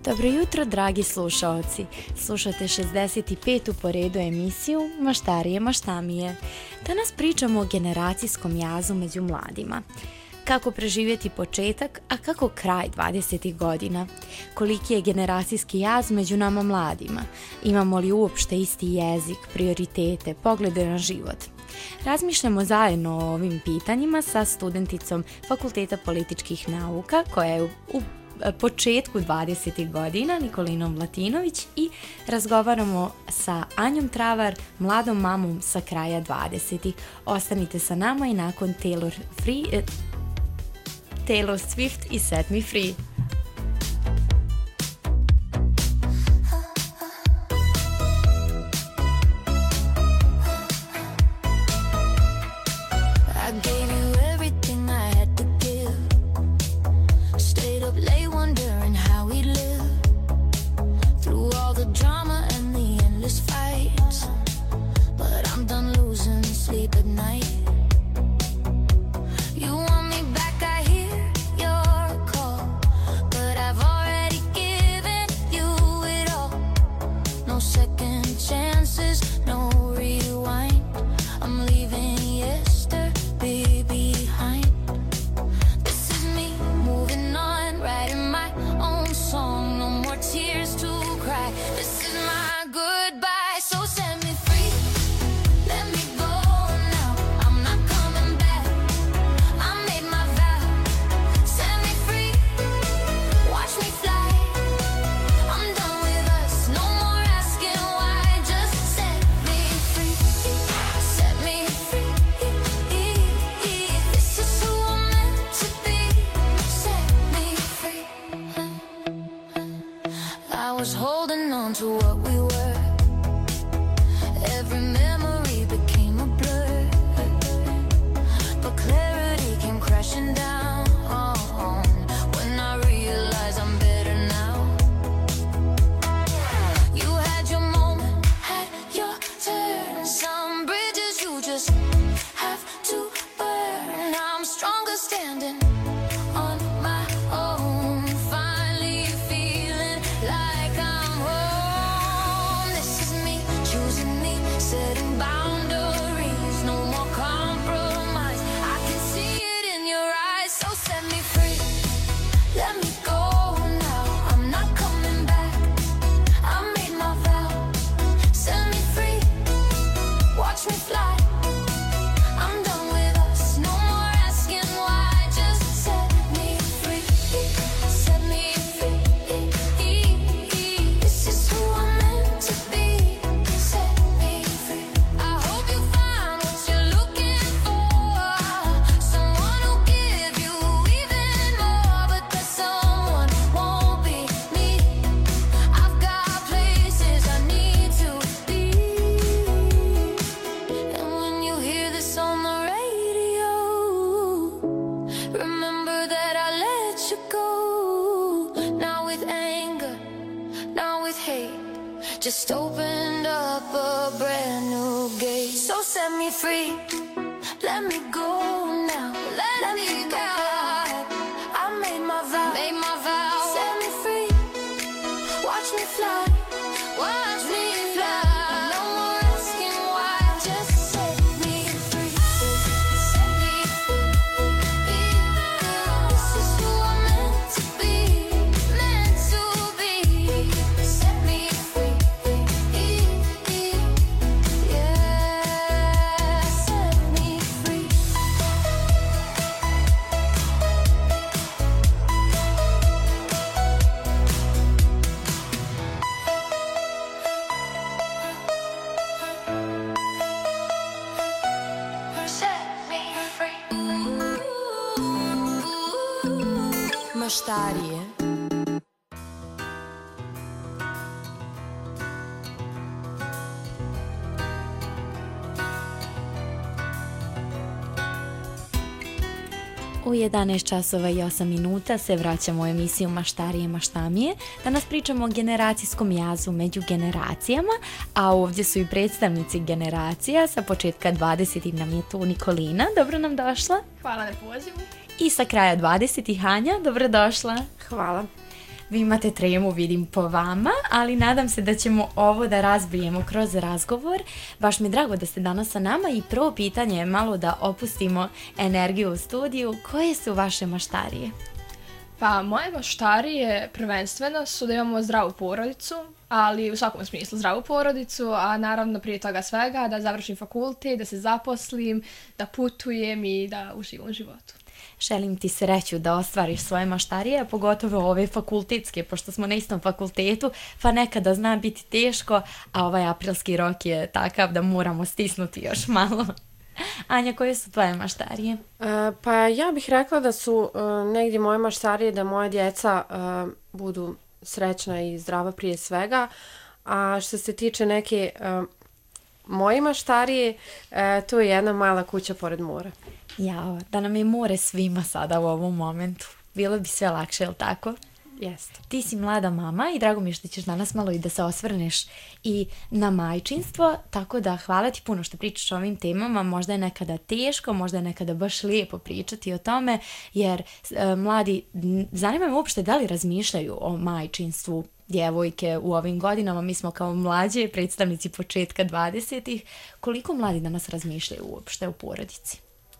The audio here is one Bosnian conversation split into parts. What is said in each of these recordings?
Dobro jutro, dragi slušaoci. Slušate 65. po redu emisiju Maštarije, maštamije. Danas pričamo o generacijskom jazu među mladima. Kako preživjeti početak, a kako kraj 20. godina? Koliki je generacijski jaz među nama mladima? Imamo li uopšte isti jezik, prioritete, poglede na život? Razmišljamo zajedno o ovim pitanjima sa studenticom Fakulteta političkih nauka koja je u početku 20. godina, Nikolinom Latinović, i razgovaramo sa Anjom Travar, mladom mamom sa kraja 20. Ostanite sa nama i nakon Taylor Swift i Set Me Free. Just opened up a brand new gate. So set me free, let me go now. Let me go. I made my vow. Set me free, watch me fly. Watch me fly. No more asking why. Just set me free. Set me free. This is who I'm meant to be. Meant to be. Set me free. Maštarije. U 11 časova i 8 minuta se vraćamo u emisiju Maštarije, maštamije. Danas pričamo o generacijskom jazu među generacijama, a ovdje su i predstavnici generacija. Sa početka 20. nam je tu Nikolina. Dobro nam došla. Hvala na pozivu. I sa kraja 20. Hanja. Dobrodošla. Hvala. Vi imate tremu, vidim po vama, ali nadam se da ćemo ovo da razbijemo kroz razgovor. Baš mi je drago da ste danas sa nama i prvo pitanje je malo da opustimo energiju u studiju. Koje su vaše maštarije? Pa moje maštarije prvenstveno su da imamo zdravu porodicu, ali u svakom smislu zdravu porodicu, a naravno prije toga svega da završim fakultet, da se zaposlim, da putujem i da uživam u životu. Želim ti sreću da ostvariš svoje maštarije, a pogotovo ove fakultetske, pošto smo na istom fakultetu, pa nekada zna biti teško, a ovaj aprilski rok je takav da moramo stisnuti još malo. Anja, koje su tvoje maštarije? Pa ja bih rekla da su negdje moje maštarije da moje djeca budu srećna i zdrava prije svega, a što se tiče neke moje maštarije, to je jedna mala kuća pored mora. Jao, da nam je more svima sada u ovom momentu. Bilo bi sve lakše, jel tako? Jeste. Ti si mlada mama i drago mi je što ćeš danas malo i da se osvrneš i na majčinstvo, tako da hvala ti puno što pričaš o ovim temama. Možda je nekada teško, možda je nekada baš lijepo pričati o tome, jer mladi, zanima me uopšte da li razmišljaju o majčinstvu djevojke u ovim godinama. Mi smo kao mlađe predstavnici početka 20-ih. Koliko mladi danas razmišljaju uopšte o porodici?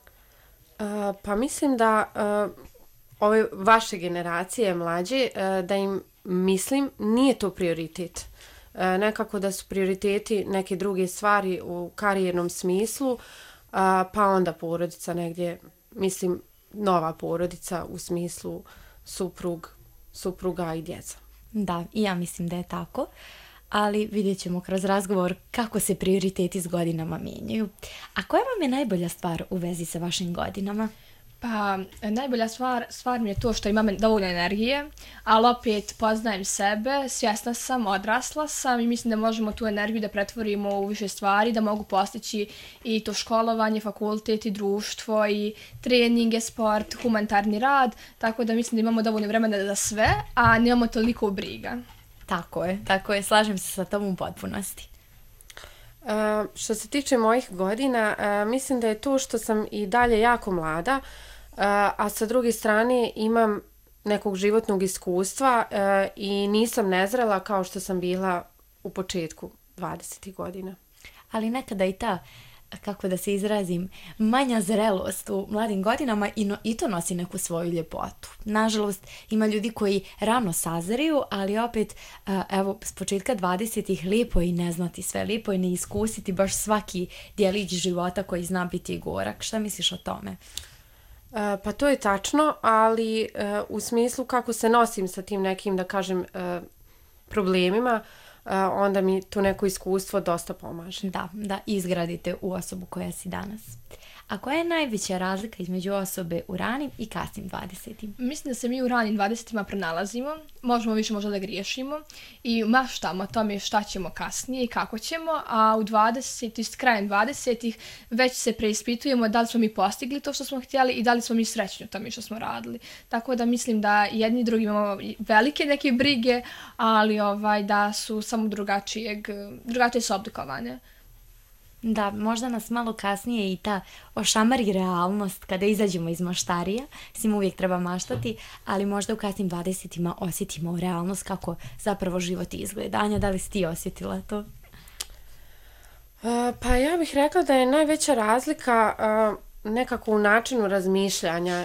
Pa mislim da ove vaše generacije mlađe, da im, mislim, nije to prioritet. Nekako da su prioriteti neke druge stvari u karijernom smislu, pa onda porodica negdje, mislim, nova porodica u smislu supruga i djeca. Da, i ja mislim da je tako, ali vidjet ćemo kroz razgovor kako se prioriteti s godinama mijenjaju. A koja vam je najbolja stvar u vezi sa vašim godinama? Pa najbolja stvar mi je to što imam dovoljno energije, ali opet poznajem sebe, svjesna sam, odrasla sam i mislim da možemo tu energiju da pretvorimo u više stvari, da mogu postići i to školovanje, fakultet i društvo i treninge, sport, humanitarni rad, tako da mislim da imamo dovoljno vremena za sve, a nemamo toliko briga. Tako je, slažem se sa tobom u potpunosti. Što se tiče mojih godina, mislim da je to što sam i dalje jako mlada, a sa druge strane imam nekog životnog iskustva i nisam nezrela kao što sam bila u početku 20. godina. Ali nekada i ta, kako da se izrazim, manja zrelost u mladim godinama i to nosi neku svoju ljepotu. Nažalost, ima ljudi koji rano sazriju, ali opet, evo, s početka 20-ih lijepo je i ne znati sve, lijepo je ne iskusiti baš svaki djelić života koji zna biti gorak. Šta misliš o tome? Pa to je tačno, ali u smislu kako se nosim sa tim nekim, da kažem, problemima, onda mi to neko iskustvo dosta pomaže. Da izgradite u osobu koja si danas. A koja je najveća razlika između osobe u ranim i kasnim 20-im? Mislim da se mi u ranim 20-ima pronalazimo, možemo više možda da griješimo i maštamo o tome šta ćemo kasnije i kako ćemo, a u 20, krajem 20-ih već se preispitujemo da li smo mi postigli to što smo htjeli i da li smo mi srećni u tome što smo radili. Tako da mislim da jedni i drugi imamo velike neke brige, ali da su samo drugačije su oblikovane. Da, možda nas malo kasnije i ta ošamari realnost kada izađemo iz maštarija. Svim uvijek treba maštati, ali možda u kasnim 20-ima osjetimo realnost kako zapravo život izgleda. Anja, da li si ti osjetila to? Pa ja bih rekla da je najveća razlika nekako u načinu razmišljanja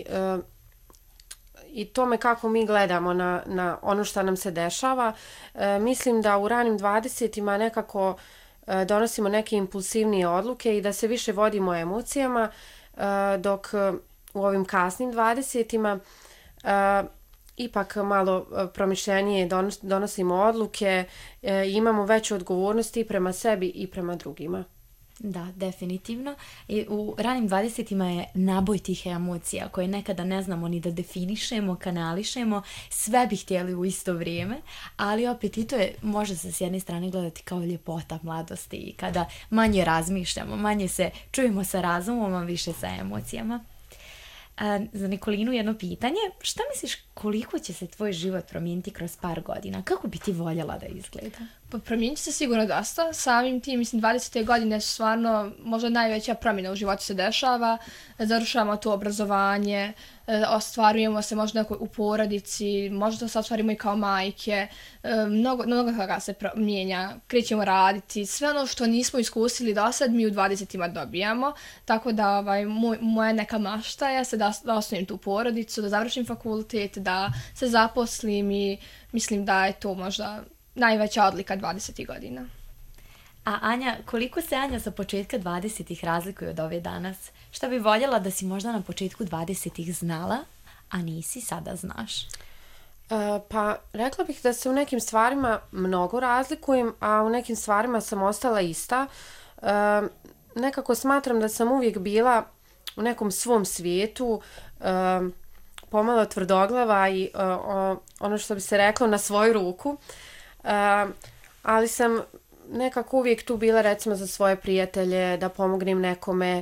i tome kako mi gledamo na ono što nam se dešava. Mislim da u ranim 20-ima nekako donosimo neke impulsivnije odluke i da se više vodimo emocijama, dok u ovim kasnim 20-ima ipak malo promišljenije donosimo odluke i imamo veću odgovornost i prema sebi i prema drugima. Da, definitivno. I u ranim 20-ima je naboj tih emocija koje nekada ne znamo ni da definišemo, kanališemo, sve bi htjeli u isto vrijeme, ali opet i to je, može se s jedne strane gledati kao ljepota mladosti i kada manje razmišljamo, manje se čujemo sa razumom, a više sa emocijama. Za Nikolinu jedno pitanje. Šta misliš koliko će se tvoj život promijeniti kroz par godina? Kako bi ti voljela da izgleda? Pa promijenit će se sigurno dosta. Samim tim, mislim, 20. godine su stvarno možda najveća promjena u životu se dešava. Završavamo to obrazovanje, ostvarujemo se možda neko u porodici, možda se ostvarimo i kao majke. Mnogo toga se mijenja, krećemo raditi. Sve ono što nismo iskusili do sad, mi u 20-ima dobijamo. Tako da moja neka mašta je da osnovim tu porodicu, da završim fakultet, da se zaposlim i mislim da je to možda najveća odlika 20. godina. A Anja, koliko se Anja sa početka 20-ih razlikuje od ove danas? Šta bi voljela da si možda na početku 20-ih znala, a nisi sada znaš? Pa rekla bih da se u nekim stvarima mnogo razlikujem, a u nekim stvarima sam ostala ista. Nekako smatram da sam uvijek bila u nekom svom svijetu, pomalo tvrdoglava i ono što bi se reklo na svoju ruku. Ali sam nekako uvijek tu bila recimo za svoje prijatelje, da pomognem nekome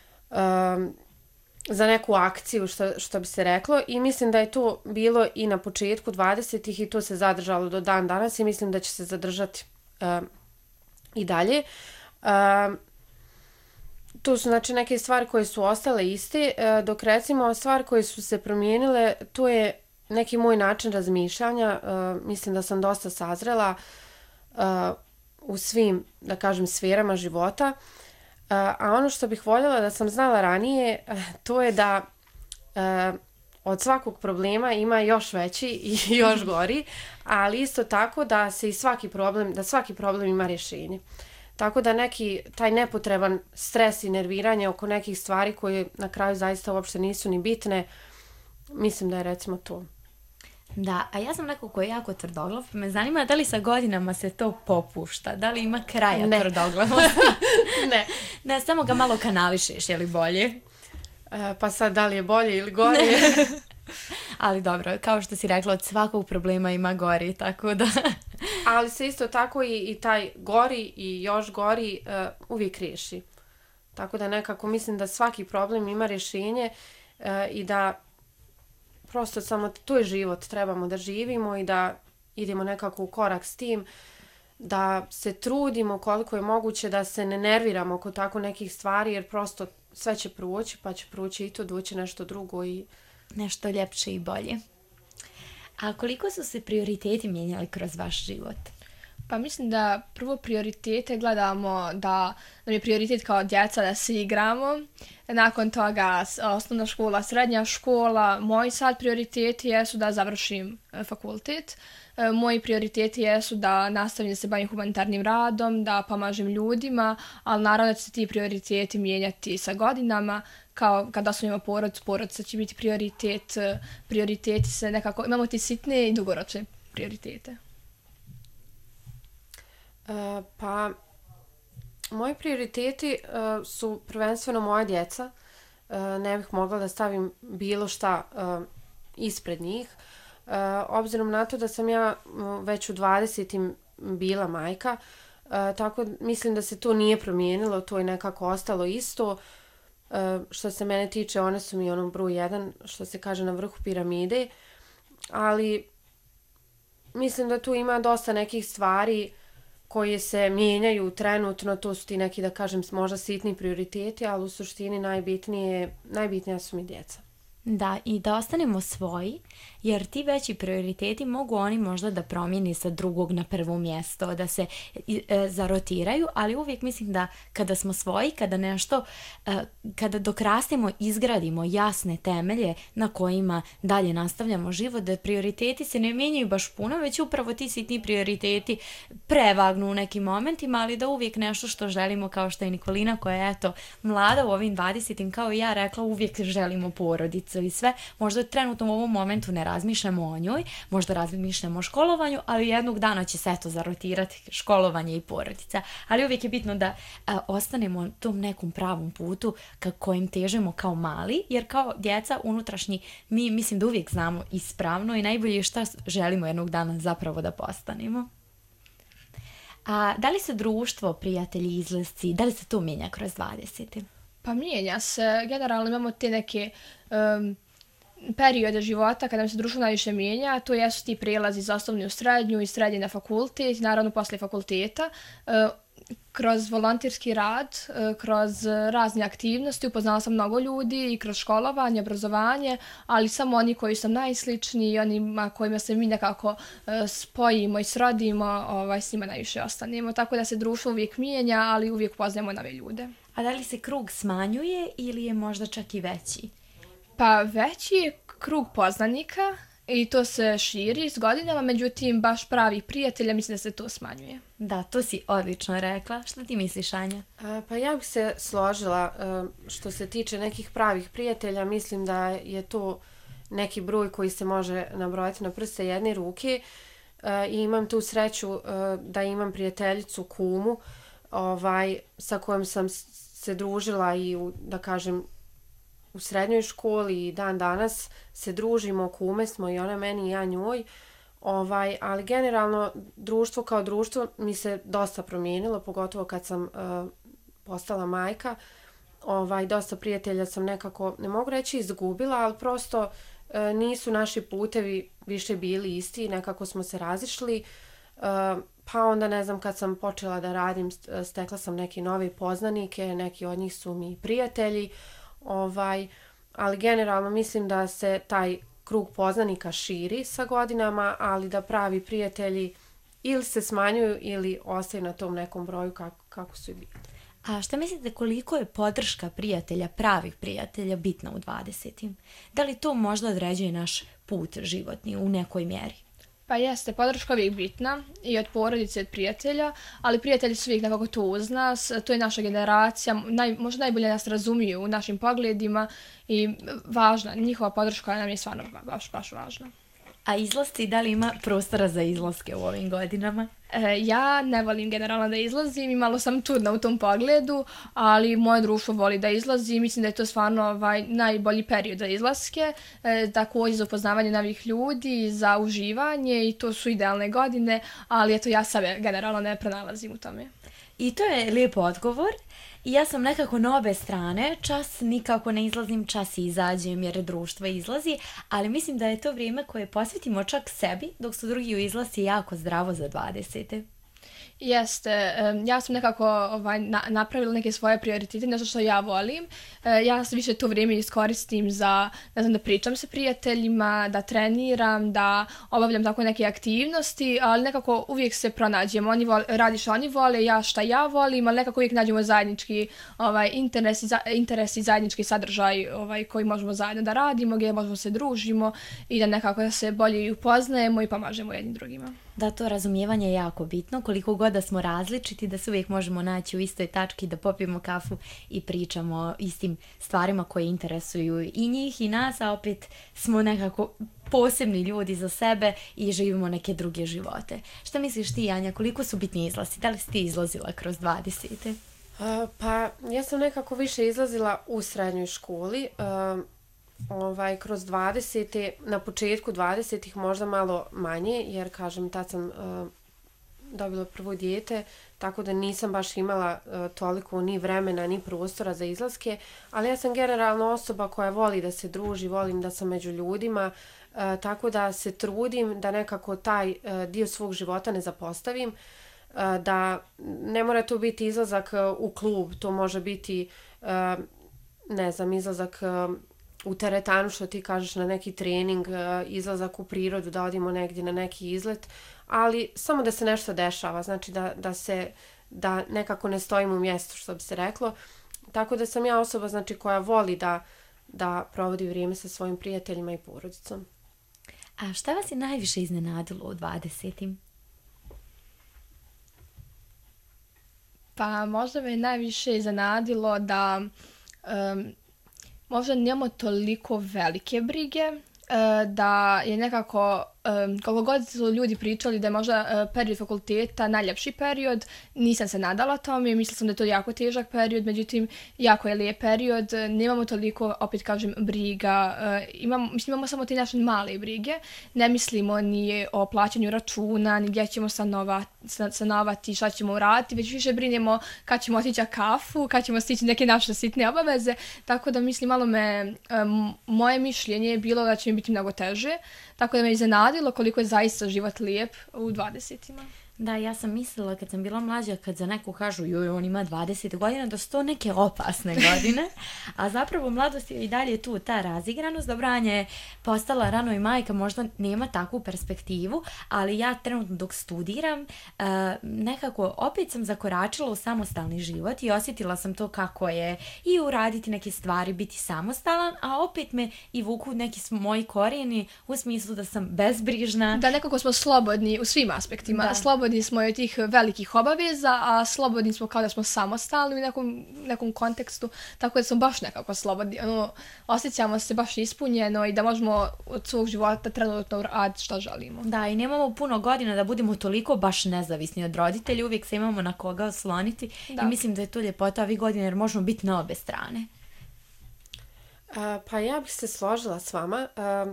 za neku akciju što bi se reklo i mislim da je to bilo i na početku 20-ih i to se zadržalo do dan danas i mislim da će se zadržati i dalje. Tu su znači neke stvari koje su ostale iste, dok recimo stvari koje su se promijenile, to je neki moj način razmišljanja. Mislim da sam dosta sazrela u svim, da kažem, sferama života. A ono što bih voljela da sam znala ranije, to je da od svakog problema ima još veći i još gori, ali isto tako da svaki problem ima rješenje. Tako da taj nepotreban stres i nerviranje oko nekih stvari koje na kraju zaista uopšte nisu ni bitne, mislim da je recimo to. Da, a ja sam neko ko je jako tvrdoglav, pa me zanima da li sa godinama se to popušta, da li ima kraja tvrdoglavosti? Ne. Ne, samo ga malo kanališeš, je li bolje? Pa sad da li je bolje ili gore? Ali dobro, kao što si rekla, od svakog problema ima gori, tako da... Ali se isto tako i taj gori i još gori uvijek riješi. Tako da nekako mislim da svaki problem ima rješenje i da prosto samo to je život, trebamo da živimo i da idemo nekako u korak s tim, da se trudimo koliko je moguće da se ne nerviramo oko tako nekih stvari jer prosto sve će proći pa će proći i to doći nešto drugo i nešto ljepše i bolje. A koliko su se prioriteti mijenjali kroz vaš život? Pa mislim da prvo prioritete gledamo da nam je prioritet kao djeca da se igramo. Nakon toga osnovna škola, srednja škola. Moji sad prioriteti jesu da završim fakultet. Moji prioriteti jesu da nastavim da se bavim humanitarnim radom, da pomažem ljudima, ali naravno da će se ti prioriteti mijenjati sa godinama. Kao kada osnovimo porodica će biti prioritet. Prioriteti se nekako, imamo ti sitne i dugoročne prioritete. Pa, moji prioriteti su prvenstveno moja djeca. Ne bih mogla da stavim bilo šta ispred njih. Obzirom na to da sam ja već u 20. bila majka, tako mislim da se to nije promijenilo, to je nekako ostalo isto. Što se mene tiče, one su mi broj 1, što se kaže na vrhu piramide, ali mislim da tu ima dosta nekih stvari koje se mijenjaju trenutno, to su ti neki, da kažem, možda sitni prioriteti, ali u suštini najbitnija su mi djeca. Da, i da ostanemo svoji, jer ti veći prioriteti mogu oni možda da promijeni sa drugog na prvo mjesto, da se zarotiraju, ali uvijek mislim da kada smo svoji, kada nešto, kada dok rastemo, izgradimo jasne temelje na kojima dalje nastavljamo život, da prioriteti se ne mijenjaju baš puno, već upravo ti sitni prioriteti prevagnu u nekim momentima, ali da uvijek nešto što želimo, kao što je Nikolina koja je eto mlada u ovim 20-im, kao i ja rekla, uvijek želimo porodicu i sve, možda trenutno u ovom momentu ne razmišljamo o njoj, možda razmišljamo o školovanju, ali jednog dana će se eto zarotirati školovanje i porodica. Ali uvijek je bitno da ostanemo na tom nekom pravom putu ka kojem težimo kao mali, jer kao djeca unutrašnji mi mislim da uvijek znamo ispravno i najbolje šta želimo jednog dana zapravo da postanemo. A da li se društvo, prijatelji, izlasci, da li se to mijenja kroz 20? Pa mijenja se. Generalno imamo te neke periode života kada nam se društvo najviše mijenja, to jesu ti prelazi iz osnovne u srednju i srednje na fakultet, naravno posle fakulteta. Kroz volonterski rad, kroz razne aktivnosti upoznala sam mnogo ljudi i kroz školovanje, obrazovanje, ali samo oni koji su najsličniji i onima kojima se mi nekako spojimo i srodimo, s njima najviše ostanemo. Tako da se društvo uvijek mijenja, ali uvijek upoznajemo nove ljude. A da li se krug smanjuje ili je možda čak i veći? Pa veći je krug poznanika i to se širi s godinama, međutim baš pravih prijatelja mislim da se to smanjuje. Da, to si odlično rekla. Šta ti misliš, Anja? Pa ja bih se složila što se tiče nekih pravih prijatelja, mislim da je to neki broj koji se može nabrojati na prste jedne ruke i imam tu sreću da imam prijateljicu Kumu sa kojom sam se družila i da kažem u srednjoj školi i dan danas se družimo, kume smo i ona meni i ja njoj. Ali generalno društvo kao društvo mi se dosta promijenilo, pogotovo kad sam postala majka. Dosta prijatelja sam nekako, ne mogu reći izgubila, ali prosto nisu naši putevi više bili isti, nekako smo se razišli. Pa onda ne znam, kad sam počela da radim, stekla sam neke nove poznanike, neki od njih su mi prijatelji. Ali generalno mislim da se taj krug poznanika širi sa godinama, ali da pravi prijatelji ili se smanjuju ili ostaju na tom nekom broju kako su i bili. A šta mislite koliko je podrška prijatelja, pravih prijatelja bitna u 20. Da li to možda određuje naš put životni u nekoj mjeri? Pa jeste, podrška uvijek bitna i od porodice i od prijatelja, ali prijatelji su uvijek nekako tu uz nas, to je naša generacija, možda najbolje nas razumiju u našim pogledima i važna, njihova podrška nam je stvarno baš važna. A izlasci, da li ima prostora za izlaske u ovim godinama? Ja ne volim generalno da izlazim i malo sam čudna u tom pogledu, ali moje društvo voli da izlazi i mislim da je to stvarno najbolji period za izlaske, također za upoznavanje novih ljudi, za uživanje i to su idealne godine, ali eto ja sebe generalno ne pronalazim u tome. I to je lijep odgovor. I ja sam nekako na obe strane, čas nikako ne izlazim, čas izađem jer društvo izlazi, ali mislim da je to vrijeme koje posvetimo čak sebi, dok su drugi u izlasci jako zdravo za 20. Jeste, ja sam nekako napravila neke svoje prioritete, nešto što ja volim. Ja više to vrijeme iskoristim za, ne znam, da pričam sa prijateljima, da treniram, da obavljam tako neke aktivnosti, ali nekako uvijek se pronađemo. Oni radi što oni vole, ja šta ja volim, ali nekako uvijek nađemo zajednički interes i zajednički sadržaj koji možemo zajedno da radimo, gdje možemo se družimo i da nekako se bolje upoznajemo i pomažemo jednim drugima. Da, to razumijevanje je jako bitno, koliko god da smo različiti, da se uvijek možemo naći u istoj tački, da popijemo kafu i pričamo o istim stvarima koje interesuju i njih i nas, a opet smo nekako posebni ljudi za sebe i živimo neke druge živote. Šta misliš ti, Anja, koliko su bitni izlasci? Da li si ti izlazila kroz 20? Pa ja sam nekako više izlazila u srednjoj školi, kroz 20. Na početku 20. možda malo manje, jer kažem, tad sam dobila prvo dijete, tako da nisam baš imala toliko ni vremena ni prostora za izlaske, ali ja sam generalno osoba koja voli da se druži, volim da sam među ljudima, tako da se trudim da nekako taj dio svog života ne zapostavim, da ne mora to biti izlazak u klub, to može biti, ne znam, izlazak u teretanu, što ti kažeš, na neki trening, izlazak u prirodu, da odimo negdje na neki izlet, ali samo da se nešto dešava, znači da nekako ne stojimo u mjestu, što bi se reklo. Tako da sam ja osoba, znači, koja voli da provodi vrijeme sa svojim prijateljima i porodicom. A šta vas je najviše iznenadilo u 20? Pa možda me najviše iznenadilo da možda nemamo toliko velike brige, da je nekako koliko god su ljudi pričali da je možda period fakulteta najljepši period, nisam se nadala tome, mislila sam da je to jako težak period, međutim, jako je lijep period, nemamo toliko, opet kažem, briga, imamo samo te naše male brige, ne mislimo ni o plaćanju računa, ni gdje ćemo stanovati, šta ćemo uraditi, već više brinemo kad ćemo otići na kafu, kad ćemo stići neke naše sitne obaveze, tako da mislim, malo moje mišljenje je bilo da će mi biti mnogo teže, tako da me iznenadilo koliko je zaista život lijep u 20-ima. Da, ja sam mislila kad sam bila mlađa, kad za neku kažu joj, on ima 20 godina, da su to neke opasne godine, a zapravo u mladosti je i dalje tu ta razigranost. Dobro, Anja je postala rano i majka, možda nema takvu perspektivu, ali ja trenutno dok studiram, nekako opet sam zakoračila u samostalni život i osjetila sam to kako je i uraditi neke stvari, biti samostalan, a opet me i vuku neki moji korijeni u smislu da sam bezbrižna. Da, nekako smo slobodni u svim aspektima, da. Slobodni smo od tih velikih obaveza, a slobodni smo kao da smo samostalni u nekom kontekstu, tako da smo baš nekako slobodni. Osjećamo se baš ispunjeno i da možemo od svog života trenutno raditi što želimo. Da, i nemamo puno godina da budemo toliko baš nezavisni od roditelja, uvijek se imamo na koga osloniti i mislim da je to ljepota ovih godina jer možemo biti na obe strane. Pa ja bih se složila s vama.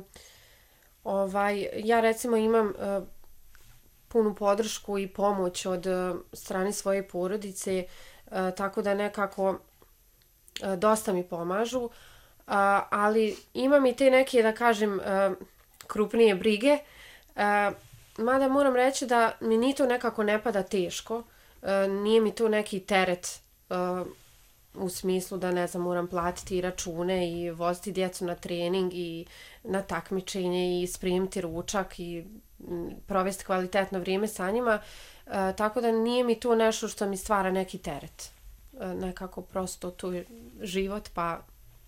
Ja recimo imam punu podršku i pomoć od strane svoje porodice, tako da nekako dosta mi pomažu, ali imam i te neke, da kažem, krupnije brige, mada moram reći da mi ni to nekako ne pada teško, nije mi to neki teret u smislu da, ne znam, moram platiti račune i voziti djecu na trening i na takmičenje i spremiti ručak i provesti kvalitetno vrijeme sa njima, tako da nije mi to nešto što mi stvara neki teret. Nekako prosto tu je život, pa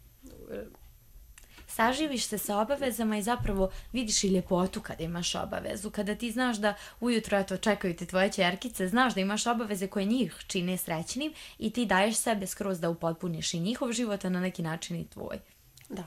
saživiš se sa obavezama i zapravo vidiš i ljepotu kada imaš obavezu. Kada ti znaš da ujutro eto, čekaju te tvoje ćerkice, znaš da imaš obaveze koje njih čine srećnim i ti daješ sebe skroz da upotpuniš i njihov život, a na neki način i tvoj. Da.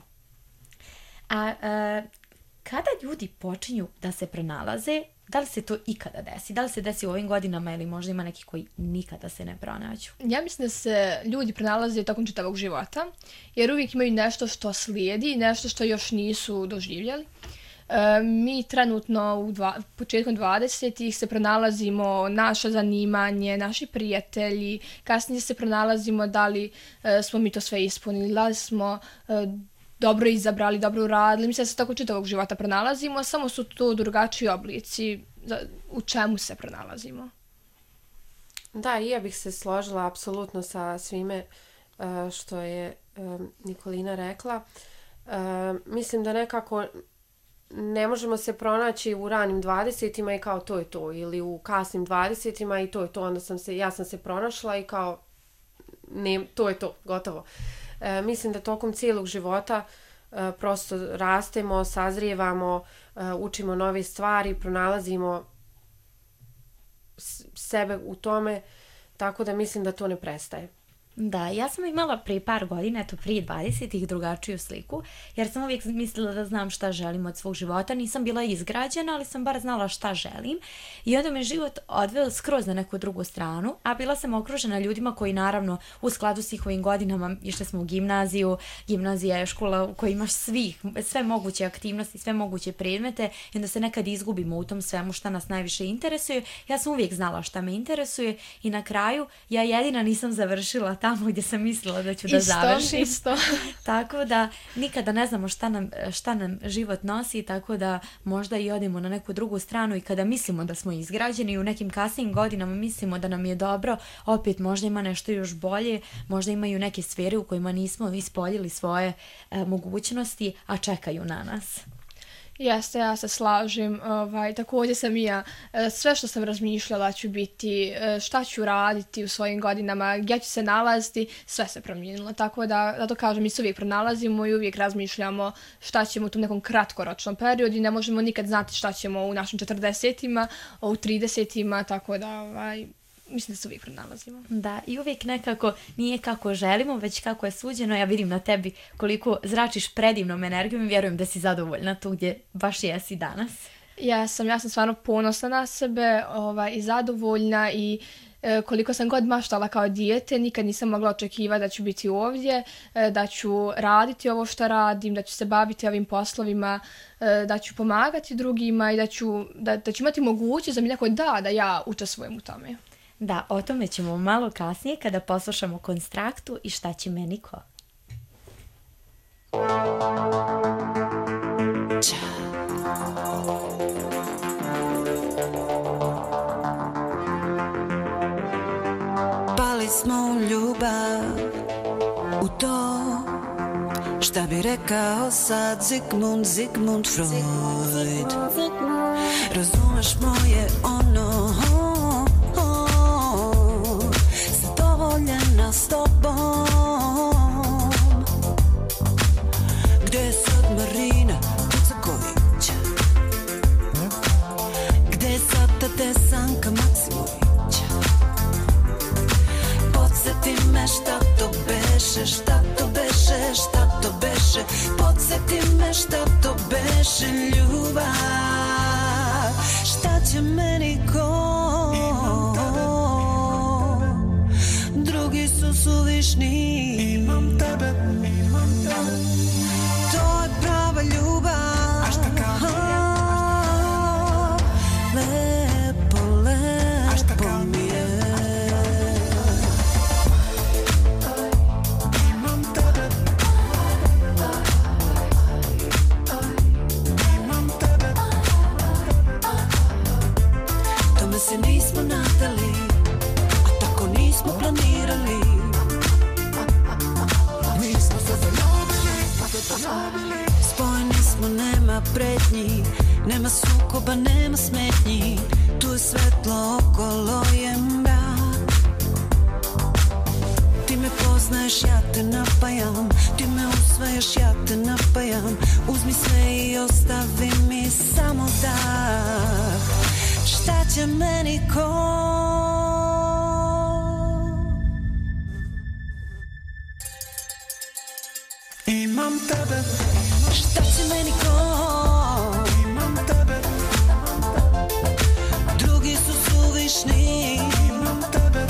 Kada ljudi počinju da se pronalaze, da li se to ikada desi? Da li se desi u ovim godinama ili možda ima neki koji nikada se ne pronađu? Ja mislim da se ljudi pronalaze tokom čitavog života, jer uvijek imaju nešto što slijedi, nešto što još nisu doživjeli. Mi trenutno u početkom 20-ih se pronalazimo naše zanimanje, naši prijatelji, kasnije se pronalazimo da li smo mi to sve ispunili, da li smo dobro izabrali, dobro uradili. Mislim da se tako čitavog života pronalazimo, samo su to drugačiji oblici u čemu se pronalazimo. Da, i ja bih se složila apsolutno sa svime što je Nikolina rekla. Mislim da nekako ne možemo se pronaći u ranim 20-ima i kao to je to, ili u kasnim 20-ima i to je to, onda ja sam se pronašla i kao to je to, gotovo. Mislim da tokom cijelog života prosto rastemo, sazrijevamo, učimo nove stvari, pronalazimo sebe u tome, tako da mislim da to ne prestaje. Da, ja sam imala prije par godina, eto prije 20-ih, drugačiju sliku, jer sam uvijek mislila da znam šta želim od svog života. Nisam bila izgrađena, ali sam bar znala šta želim. I onda me život odveo skroz na neku drugu stranu, a bila sam okružena ljudima koji naravno u skladu s njihovim godinama išli smo u gimnaziju. Gimnazija je škola u kojoj imaš sve moguće aktivnosti, sve moguće predmete i onda se nekad izgubimo u tom svemu šta nas najviše interesuje. Ja sam uvijek znala šta me interesuje i na kraju ja jedina nisam završila tamo gdje sam mislila da ću da završim. Isto. Tako da nikada ne znamo šta nam život nosi, tako da možda i odemo na neku drugu stranu i kada mislimo da smo izgrađeni i u nekim kasnijim godinama mislimo da nam je dobro, opet možda ima nešto još bolje, možda imaju neke sfere u kojima nismo ispoljili svoje mogućnosti, a čekaju na nas. Jeste, ja se slažem. Također sam i ja, sve što sam razmišljala ću biti, šta ću raditi u svojim godinama, gdje ću se nalaziti, sve se promijenilo. Tako da to kažem, mi se uvijek pronalazimo i uvijek razmišljamo šta ćemo u tom nekom kratkoročnom periodu i ne možemo nikad znati šta ćemo u našim 40-ima, u 30-ima, tako da mislim da se uvijek pronalazimo. Da, i uvijek nekako nije kako želimo, već kako je suđeno. Ja vidim na tebi koliko zračiš predivnom energijom i vjerujem da si zadovoljna tu gdje baš jesi danas. Ja sam stvarno ponosna na sebe i zadovoljna i koliko sam god maštala kao dijete, nikad nisam mogla očekivati da ću biti ovdje, da ću raditi ovo što radim, da ću se baviti ovim poslovima, da ću pomagati drugima i da ću imati mogućnost da mi neko da ja učestvujem u tome. Da, o tome ćemo malo kasnije kada poslušamo Konstraktu i Šta će meni ko. Pali smo u ljubav, u to šta bi rekao sad Sigmund Freud. Razumeš moje ono, zadovoljena s tobom. Gde je sad Marina Pucaković? Gde je sad ta Desanka Maksimović? Podsjeti me šta to beše, šta to beše, šta to beše. Podsjeti me šta to beše ljubav. Šta će meni ko? Drugi su suvišni. Imam tebe, imam tebe. To je prava ljubav. A šta kao lepo, lepo mi je. Imam tebe. Imam tebe. Tome se nismo nadali, a tako nismo planirali. Nismo se zaljubili. Spojeni smo, nema pretnji, nema sukoba, nema smetnji. Tu je svetlo, okolo je mrak. Ti me poznaješ, ja te napajam. Ti me usvajaš, ja te napajam. Uzmi sve i ostavi mi samo dah. Šta će meni ko? Imam tebe. Šta će meni ko? Imam tebe. Drugi su suvišni. Imam tebe.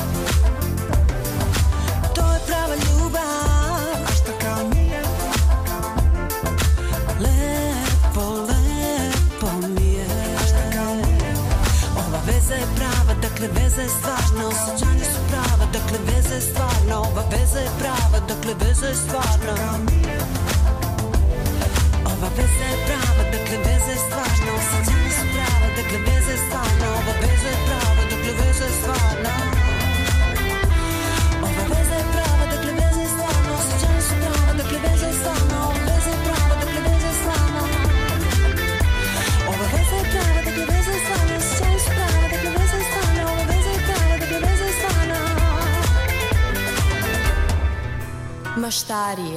To je prava ljubav. A šta kao nije? Lepo, lepo mi je. A šta kao nije? Ova veza je prava, dakle veza je stvarna. Osjećanja su prava, dakle veza je stvarna. Ova veza je prava, dakle veza je stvarna. Ova veza je prava, dakle veza je stvarna. Osjećanja su prava, dakle veza je stvarna. Ova veza je prava, dakle veza je stvarna. Ova veza je prava, dakle veza je stvarna. Osjećanja su prava, dakle veza je stvarna. Ova veza je prava, dakle veza je stvarna. Ova veza je prava, dakle veza je stvarna. Osjećanja su prava, dakle veza je stvarna. Ova veza je prava, dakle veza je stvarna. Maštarije.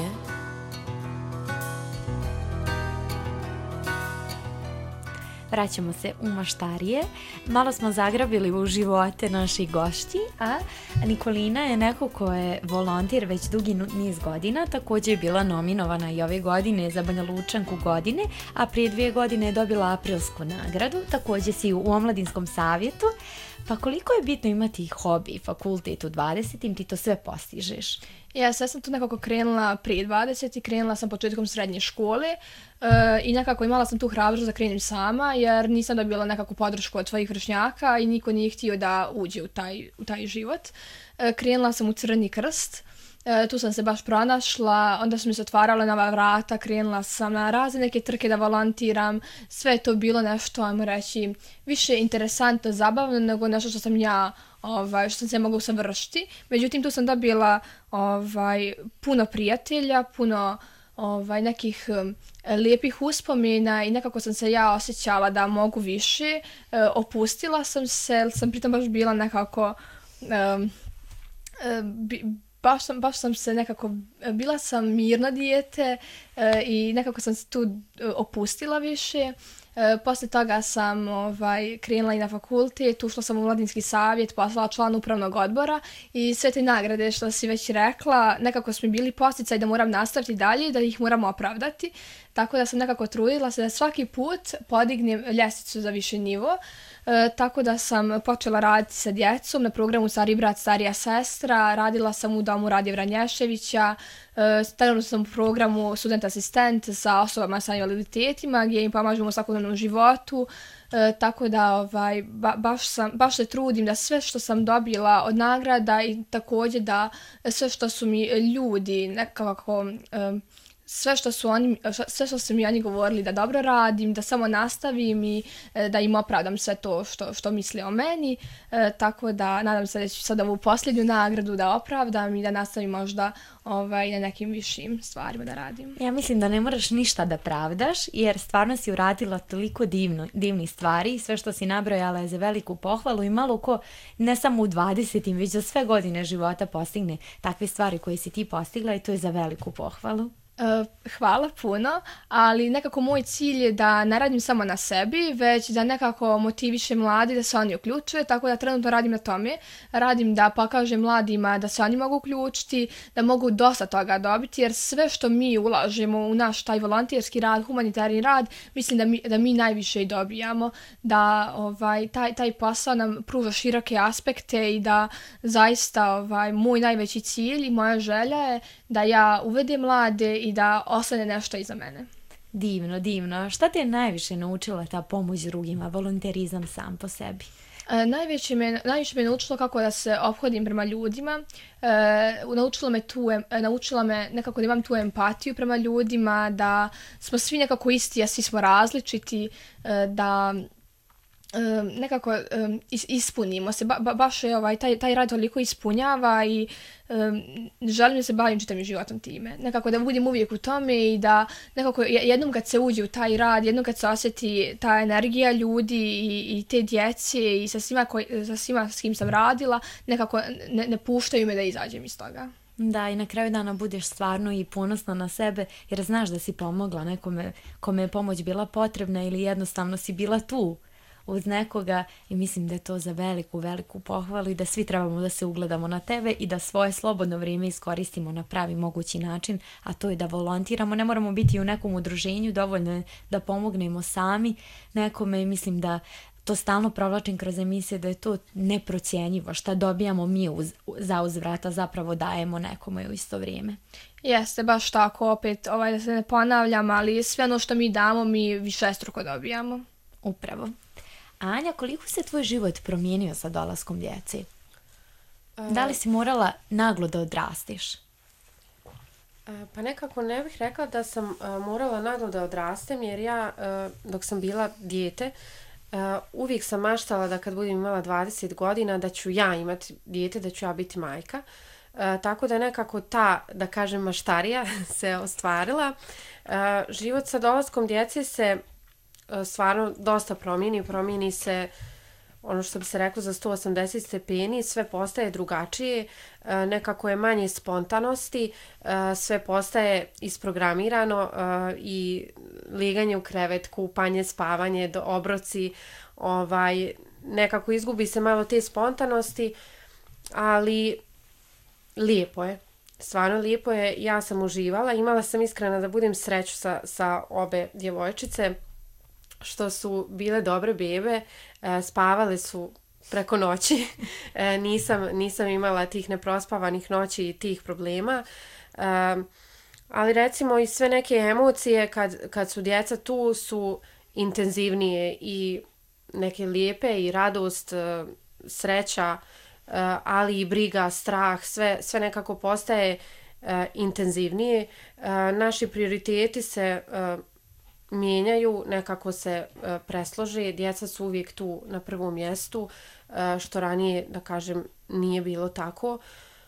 Vraćamo se u maštarije. Malo smo zagrabili u živote naših gošći, a Nikolina je neko ko je volontir već dugi niz godina. Također je bila nominovana i ove godine za Banja Lučanku godine, a prije 2 godine je dobila aprilsku nagradu. Također si u omladinskom savjetu. Pa koliko je bitno imati hobi, fakultet u 20. ti to sve postižeš? Ja sam tu nekako krenula prije 20 i krenula sam početkom srednje škole i nekako imala sam tu hrabrost da krenem sama jer nisam dobila nekakvu podršku od svojih vršnjaka i niko nije htio da uđe u taj život. Krenula sam u Crveni krst, tu sam se baš pronašla, onda su mi se otvarala nova vrata, krenula sam na razne neke trke da volontiram, sve je to bilo nešto, ajmo reći, više interesantno, zabavno nego nešto što sam ja što sam se mogla usavršiti. Međutim, tu sam dobila puno prijatelja, puno nekih lijepih uspomena i nekako sam se ja osjećala da mogu više. Opustila sam se, jer sam pritom baš bila nekako... Baš sam se nekako, bila sam mirno dijete i nekako sam se tu opustila više. Posle toga sam krenula i na fakultet, ušla sam u mladinski savjet, postala član upravnog odbora i sve te nagrade što si već rekla, nekako su mi bili podsticaj da moram nastaviti dalje i da ih moram opravdati. Tako da sam nekako trudila se da svaki put podignem ljestvicu za viši nivo. Tako da sam počela raditi sa djecom na programu Stariji brat, starija sestra, radila sam u domu Radije Vranješevića, trenutno sam u programu student asistent sa osobama sa invaliditetima gdje im pomažemo u svakodnevnom životu, tako da baš se trudim da sve što sam dobila od nagrada i također da sve što su mi ljudi nekako... Sve što su mi oni govorili da dobro radim, da samo nastavim i da im opravdam sve to što misle o meni. Tako da nadam se da ću sad ovu posljednju nagradu da opravdam i da nastavim možda na nekim višim stvarima da radim. Ja mislim da ne moraš ništa da pravdaš jer stvarno si uradila toliko divnih stvari i sve što si nabrojala je za veliku pohvalu i malo ko ne samo u 20. već za sve godine života postigne takve stvari koje si ti postigla i to je za veliku pohvalu. Hvala puno, ali nekako moj cilj je da ne radim samo na sebi, već da nekako motiviše mladi da se oni uključuju, tako da trenutno radim na tome. Radim da pokažem mladima da se oni mogu uključiti, da mogu dosta toga dobiti, jer sve što mi ulažemo u naš taj volonterski rad, humanitarni rad, mislim da mi najviše i dobijamo, da taj posao nam pruža široke aspekte i da zaista moj najveći cilj i moja želja je da ja uvedem mlade i da ostane nešto iza mene. Divno, divno. Šta te je najviše naučila ta pomoć drugima, volonterizam sam po sebi? Najviše me naučilo kako da se ophodim prema ljudima. Naučila me nekako da imam tu empatiju prema ljudima, da smo svi nekako isti, a svi smo različiti, da nekako ispunimo se. Baš je taj rad toliko ispunjava i želim da se bavim čitavim životom time. Nekako da budem uvijek u tome i da nekako jednom kad se uđe u taj rad, jednom kad se osjeti ta energija ljudi i te djece i sa svima s kim sam radila, nekako ne puštaju me da izađem iz toga. Da, i na kraju dana budeš stvarno i ponosna na sebe jer znaš da si pomogla nekome kome je pomoć bila potrebna ili jednostavno si bila tu uz nekoga i mislim da je to za veliku, veliku pohvalu i da svi trebamo da se ugledamo na tebe i da svoje slobodno vrijeme iskoristimo na pravi mogući način, a to je da volontiramo. Ne moramo biti u nekom udruženju, dovoljno je da pomognemo sami nekome i mislim da to stalno provlačim kroz emisije da je to neprocjenjivo šta dobijamo mi za uzvrata zapravo dajemo nekome u isto vrijeme. Jeste, baš tako, opet da se ne ponavljam, ali sve ono što mi damo mi višestruko dobijamo. Upravo. Anja, koliko se tvoj život promijenio sa dolaskom djece? Da li si morala naglo da odrastiš? Pa nekako ne bih rekla da sam morala naglo da odrastem jer ja dok sam bila dijete uvijek sam maštala da kad budem imala 20 godina da ću ja imati dijete, da ću ja biti majka. Tako da nekako ta, da kažem, maštarija se ostvarila. Život sa dolaskom djece se stvarno dosta promijeni se ono što bi se reklo za 180 stepeni, sve postaje drugačije, nekako je manje spontanosti, sve postaje isprogramirano i liganje u krevet, kupanje, spavanje, obroci, nekako izgubi se malo te spontanosti, ali lijepo je. Stvarno lijepo je, ja sam uživala, imala sam iskreno da budem sreću sa obe djevojčice, što su bile dobre bebe, spavale su preko noći, nisam imala tih neprospavanih noći i tih problema, ali recimo i sve neke emocije kad su djeca tu su intenzivnije i neke lijepe i radost, sreća, ali i briga, strah, sve nekako postaje intenzivnije. Naši prioriteti se mijenjaju, nekako se preslože, djeca su uvijek tu na prvom mjestu, što ranije, da kažem, nije bilo tako.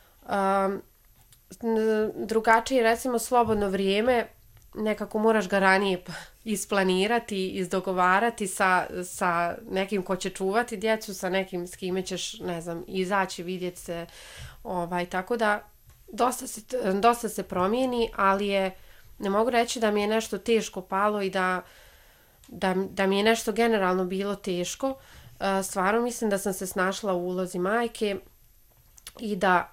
Drugačije, recimo, slobodno vrijeme, nekako moraš ga ranije isplanirati, izdogovarati sa nekim ko će čuvati djecu, sa nekim s kime ćeš, ne znam, izaći, vidjeti se, tako da dosta se promijeni, ali ne mogu reći da mi je nešto teško palo i da da mi je nešto generalno bilo teško, stvarno mislim da sam se snašla u ulozi majke i da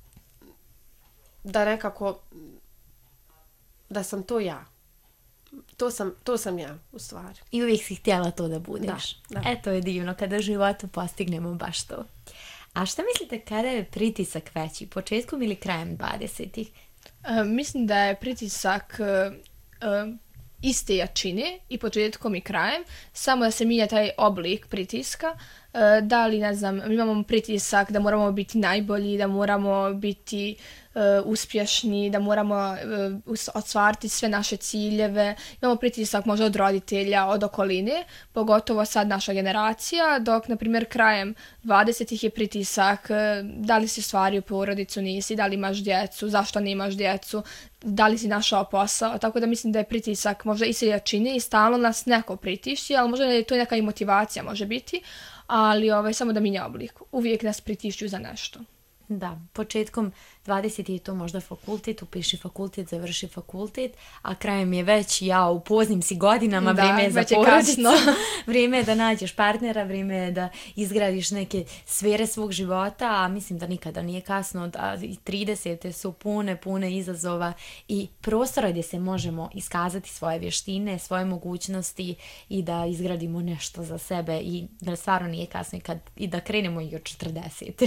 nekako da sam to ja. To sam ja, u stvari. I uvijek si htjela to da budeš. Da. To je divno kada u životu postignemo baš to. A šta mislite kada je pritisak veći, početkom ili krajem 20-ih? Mislim da je pritisak iste jačine i početkom i krajem, samo da se mijenja taj oblik pritiska. Da li, ne znam, mi imamo pritisak da moramo biti najbolji, da moramo biti uspješni, da moramo ostvariti sve naše ciljeve. Imamo pritisak možda od roditelja, od okoline, pogotovo sad naša generacija, dok, na primjer, krajem 20-ih je pritisak da li si stvario porodicu, nisi, da li imaš djecu, zašto nemaš djecu, da li si našao posao, tako da mislim da je pritisak možda i se jačine i stalno nas neko pritišći, ali možda je to neka i motivacija može biti, ali samo da mijenja oblik. Uvijek nas pritišću za nešto. Da, početkom 20 je to možda fakultet, upiši fakultet, završi fakultet, a krajem je već u poznim si godinama, vrijeme je za porodicu, vrijeme je da nađeš partnera, vrijeme je da izgradiš neke sfere svog života, a mislim da nikada nije kasno, da i 30 su pune izazova i prostora gdje se možemo iskazati svoje vještine, svoje mogućnosti i da izgradimo nešto za sebe i da stvarno nije kasno i da krenemo i od 40.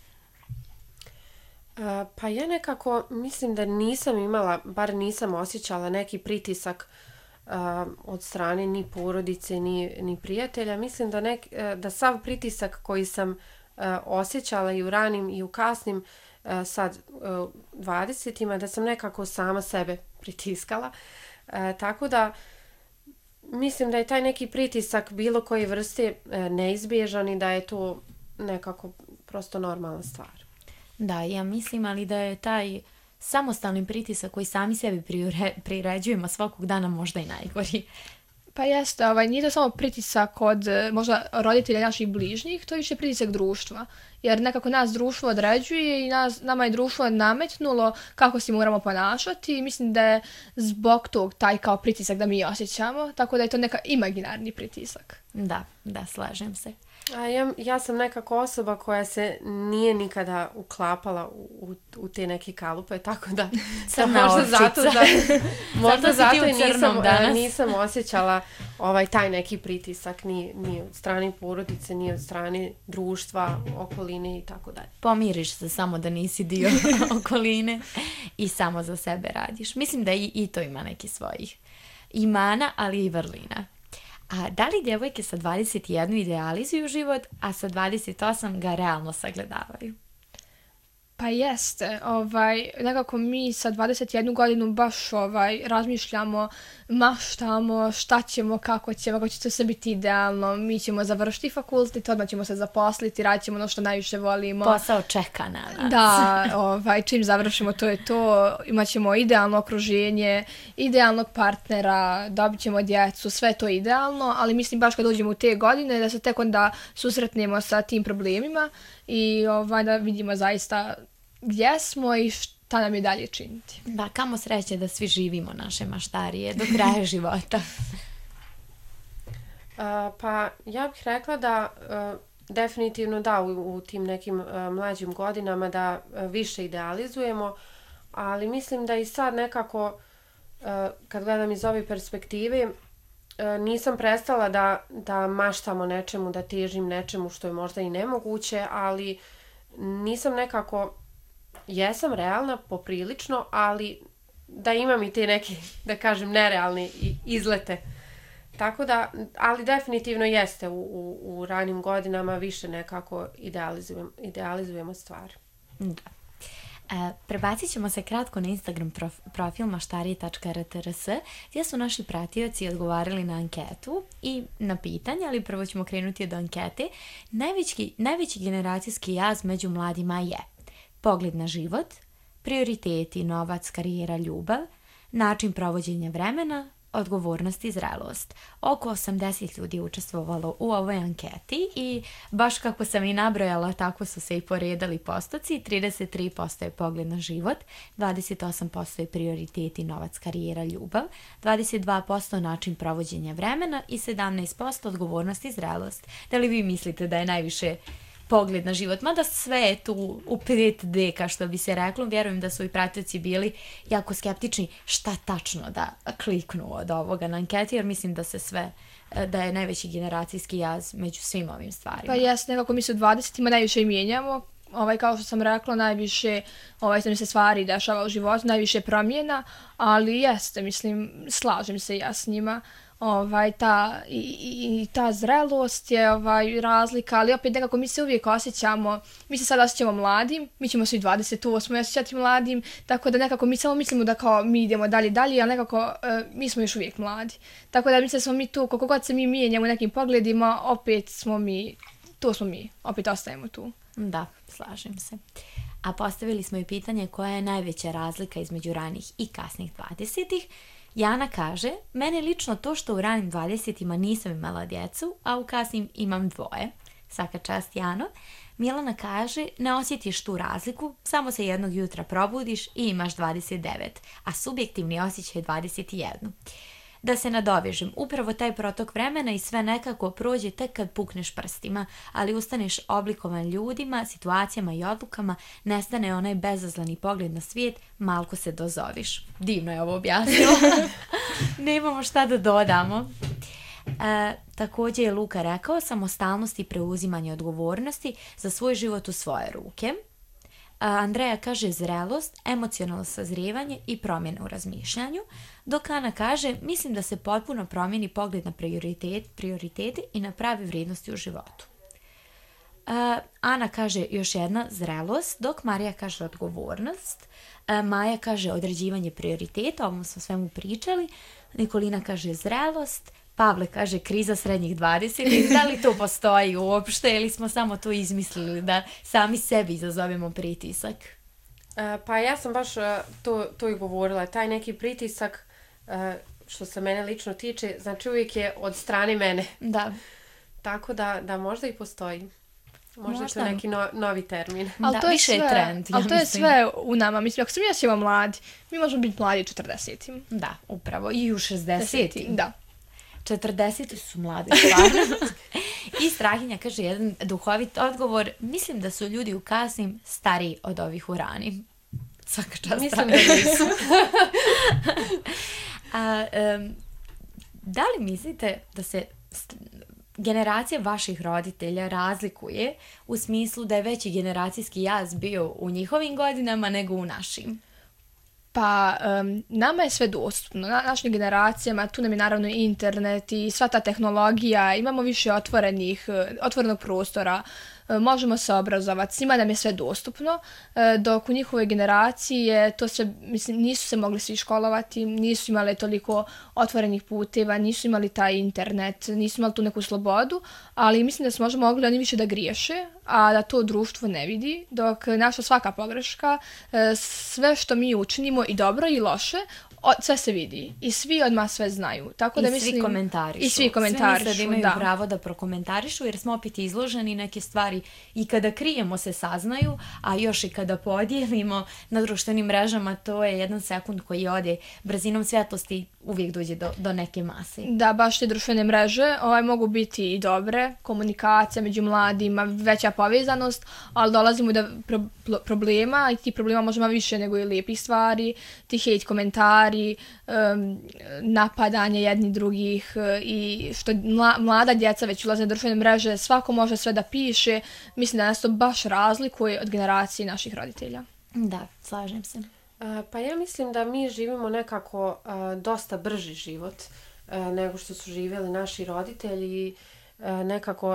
Pa ja nekako mislim da nisam imala, bar nisam osjećala neki pritisak od strane ni porodice, ni prijatelja. Mislim da sav pritisak koji sam osjećala i u ranim i u kasnim sad 20-ima, da sam nekako sama sebe pritiskala. Tako da mislim da je taj neki pritisak bilo koje vrste neizbježan i da je to nekako prosto normalna stvar. Da, ja mislim, ali da je taj samostalni pritisak koji sami sebi priređujemo svakog dana možda i najgori. Pa jeste, nije to samo pritisak od možda roditelja naših bližnjih, to je više pritisak društva. Jer nekako nas društvo određuje i nama je društvo nametnulo kako se moramo ponašati i mislim da je zbog tog taj kao pritisak da mi osjećamo, tako da je to neka imaginarni pritisak. Da, slažem se. Ja sam nekako osoba koja se nije nikada uklapala u te neke kalupe, tako da možda zato i nisam osjećala taj neki pritisak ni od strane porodice, ni od strane društva, okoline i tako dalje. Pomiriš se samo da nisi dio okoline i samo za sebe radiš. Mislim da i to ima neki svojih imana, ali i vrlina. A da li djevojke sa 21 idealizuju život, a sa 28 ga realno sagledavaju? Pa jeste, nekako mi sa 21 godinu baš razmišljamo, maštamo, šta ćemo, kako će to sve biti idealno, mi ćemo završiti fakultet, odmah ćemo se zaposliti, radit ćemo ono što najviše volimo. Posao čeka na nas. Da, čim završimo to je to, imat ćemo idealno okruženje, idealnog partnera, dobit ćemo djecu, sve to idealno, ali mislim baš kad dođemo u te godine da se tek onda susretnemo sa tim problemima i da vidimo zaista gdje smo i šta nam je dalje činiti. Da, kamo sreće da svi živimo naše maštarije do kraja života. Pa ja bih rekla da definitivno da u tim nekim mlađim godinama da više idealizujemo, ali mislim da i sad nekako kad gledam iz ove perspektive nisam prestala da maštam o nečemu, da težim nečemu što je možda i nemoguće, ali nisam nekako, jesam realna poprilično, ali da imam i te neke, da kažem, nerealne izlete. Tako da, ali definitivno jeste u ranim godinama više nekako idealizujemo stvari. Da. Prebacit ćemo se kratko na Instagram profil maštarije.rtrs gdje su naši pratioci odgovarali na anketu i na pitanje, ali prvo ćemo krenuti od ankete. Najveći generacijski jaz među mladima je pogled na život, prioriteti, novac, karijera, ljubav, način provođenja vremena, odgovornost i zrelost. Oko 80 ljudi je učestvovalo u ovoj anketi i baš kako sam i nabrojala, tako su se i poredali postoci. 33% je pogled na život, 28% je prioriteti, novac, karijera, ljubav, 22% način provođenja vremena i 17% odgovornost i zrelost. Da li vi mislite da je najviše pogled na život? Mada sve je tu u 5D, kao što bi se reklo. Vjerujem da su i pratioci bili jako skeptični šta tačno da kliknu od ovoga na anketi, jer mislim da je najveći generacijski jaz među svim ovim stvarima. Pa jes, nekako mi se u 20-ima najviše mijenjamo. Kao što sam rekla, najviše se stvari dešava u životu, najviše promjena, ali jeste, mislim, slažem se ja s njima. Ta zrelost je razlika, ali opet nekako mi se uvijek osjećamo, mi se sad osjećamo mladim, mi ćemo svi 28 osjećati mladim, tako da nekako mi samo mislimo da kao mi idemo dalje, ali nekako mi smo još uvijek mladi. Tako da mislim da smo mi tu, koliko god se mi mijenjamo u nekim pogledima, opet smo mi, opet ostajemo tu. Da, slažem se. A postavili smo i pitanje koja je najveća razlika između ranih i kasnih 20-ih. Jana kaže, mene lično to što u ranim 20-ima nisam imala djecu, a u kasnim imam 2. Svaka čast, Jano. Milana kaže, ne osjetiš tu razliku, samo se jednog jutra probudiš i imaš 29, a subjektivni osjećaj je 21. Da se nadovežem, upravo taj protok vremena i sve nekako prođe tek kad pukneš prstima, ali ustaneš oblikovan ljudima, situacijama i odlukama, nestane onaj bezazleni pogled na svijet, malko se dozoviš. Divno je ovo objasnilo. Nemamo šta da dodamo. Također je Luka rekao, samostalnost i preuzimanje odgovornosti za svoj život u svoje ruke. Andreja kaže zrelost, emocionalno sazrijevanje i promjene u razmišljanju, dok Ana kaže mislim da se potpuno promijeni pogled na prioritete i na prave vrijednosti u životu. Ana kaže još jedna zrelost, dok Marija kaže odgovornost, Maja kaže određivanje prioriteta, ovom smo svemu pričali, Nikolina kaže zrelost, Pavle kaže kriza srednjih 20. Da li to postoji uopšte ili smo samo to izmislili da sami sebi izazovemo pritisak? Pa ja sam baš to i govorila. Taj neki pritisak, što se mene lično tiče, znači uvijek je od strane mene. Da. Tako da možda i postoji. Možda je to neki novi termin. Ali to je više sve, trend. Ali to je sve u nama. Mislim, ako sam ja ćemo mladi, mi možemo biti mladi u 40. Da, upravo. I u 60. Da. 40 su mlade stvarno. I Strahinja kaže jedan duhovit odgovor, mislim da su ljudi u kasnim stariji od ovih u ranim. Svaka čast. Mislim da nisu. Da li mislite da se generacija vaših roditelja razlikuje u smislu da je veći generacijski jaz bio u njihovim godinama nego u našim? Pa, nama je sve dostupno, našim generacijama, tu nam je naravno internet i sva ta tehnologija, imamo više otvorenog prostora, možemo se obrazovati, svima nam je sve dostupno, dok u njihovoj generaciji je to sve, mislim, nisu se mogli svi školovati, nisu imali toliko otvorenih puteva, nisu imali taj internet, nisu imali tu neku slobodu, ali mislim da se možemo mogli oni više da griješe, a da to društvo ne vidi, dok naša svaka pogreška, sve što mi učinimo i dobro i loše, sve se vidi i svi odmah sve znaju. Tako da mislim, svi komentarišu. Svi misle da imaju pravo da prokomentarišu jer smo opet izloženi neke stvari i kada krijemo se saznaju, a još i kada podijelimo na društvenim mrežama, to je 1 sekund koji ode brzinom svjetlosti, uvijek dođe do neke mase. Da, baš te društvene mreže mogu biti i dobre, komunikacija među mladima, veća povezanost, ali dolazimo do problema i ti problema možemo više nego i lijepih stvari, ti hejt komentari, napadanje jedni drugih i što mlada djeca već ulaze na društvene mreže, svako može sve da piše, mislim da nas to baš razlikuje od generacije naših roditelja. Da, slažem se. Pa ja mislim da mi živimo nekako dosta brži život nego što su živjeli naši roditelji. Nekako